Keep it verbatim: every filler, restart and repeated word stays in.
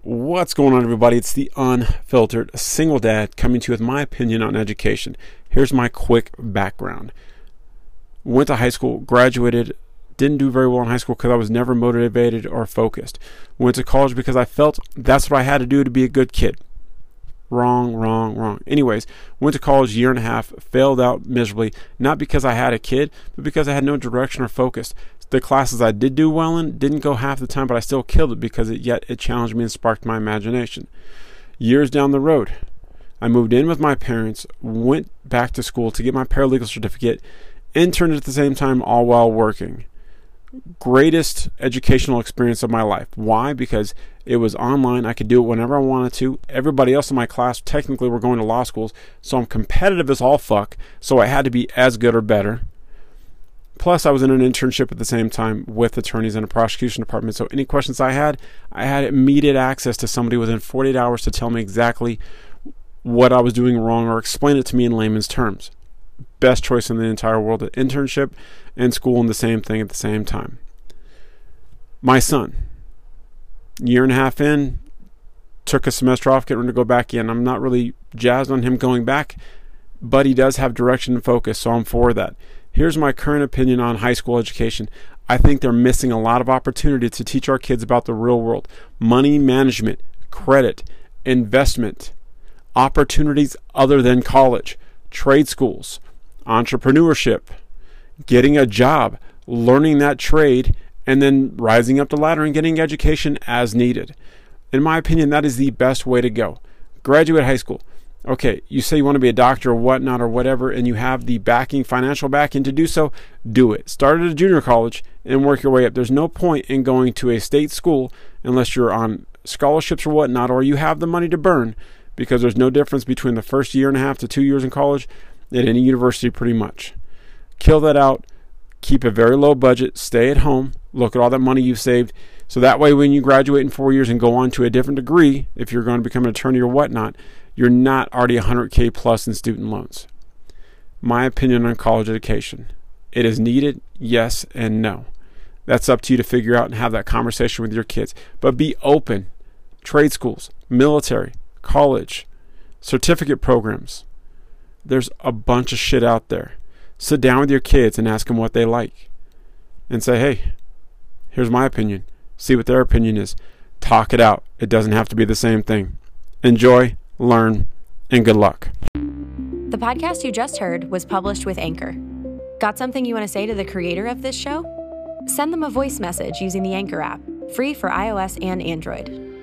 What's going on, everybody? It's the Unfiltered Single Dad coming to you with my opinion on education. Here's my quick background. Went to high school, graduated, didn't do very well in high school because I was never motivated or focused. Went to college because I felt that's what I had to do to be a good kid. Wrong, wrong, wrong. Anyways, went to college a year and a half, failed out miserably, not because I had a kid, but because I had no direction or focus. The classes I did do well in didn't go half the time, but I still killed it because it yet it challenged me and sparked my imagination. Years down the road, I moved in with my parents, went back to school to get my paralegal certificate, interned at the same time, all while working. Greatest educational experience of my life. Why? Because it was online. I could do it whenever I wanted to. Everybody else in my class technically were going to law schools, so I'm competitive as all fuck, so I had to be as good or better. Plus, I was in an internship at the same time with attorneys in a prosecution department, so any questions I had, I had immediate access to somebody within forty-eight hours to tell me exactly what I was doing wrong or explain it to me in layman's terms. Best choice in the entire world. An internship and school and the same thing at the same time. My son, year and a half in, took a semester off, getting ready to go back in. I'm not really jazzed on him going back, but he does have direction and focus, so I'm for that. Here's my current opinion on high school education. I think they're missing a lot of opportunity to teach our kids about the real world. Money management, credit, investment, opportunities other than college, trade schools, entrepreneurship, getting a job, learning that trade, and then rising up the ladder and getting education as needed. In my opinion, that is the best way to go. Graduate high school. Okay, you say you want to be a doctor or whatnot or whatever, and you have the backing, financial backing to do so, do it. Start at a junior college and work your way up. There's no point in going to a state school unless you're on scholarships or whatnot, or you have the money to burn, because there's no difference between the first year and a half to two years in college at any university pretty much. Kill that out. Keep a very low budget. Stay at home. Look at all that money you've saved. So that way when you graduate in four years and go on to a different degree, if you're going to become an attorney or whatnot, you're not already one hundred K plus in student loans. My opinion on college education. It is needed, yes and no. That's up to you to figure out and have that conversation with your kids. But be open. Trade schools, military, college, certificate programs. There's a bunch of shit out there. Sit down with your kids and ask them what they like. And say, hey, here's my opinion. See what their opinion is. Talk it out. It doesn't have to be the same thing. Enjoy, learn, and good luck. The podcast you just heard was published with Anchor. Got something you want to say to the creator of this show? Send them a voice message using the Anchor app, free for iOS and Android.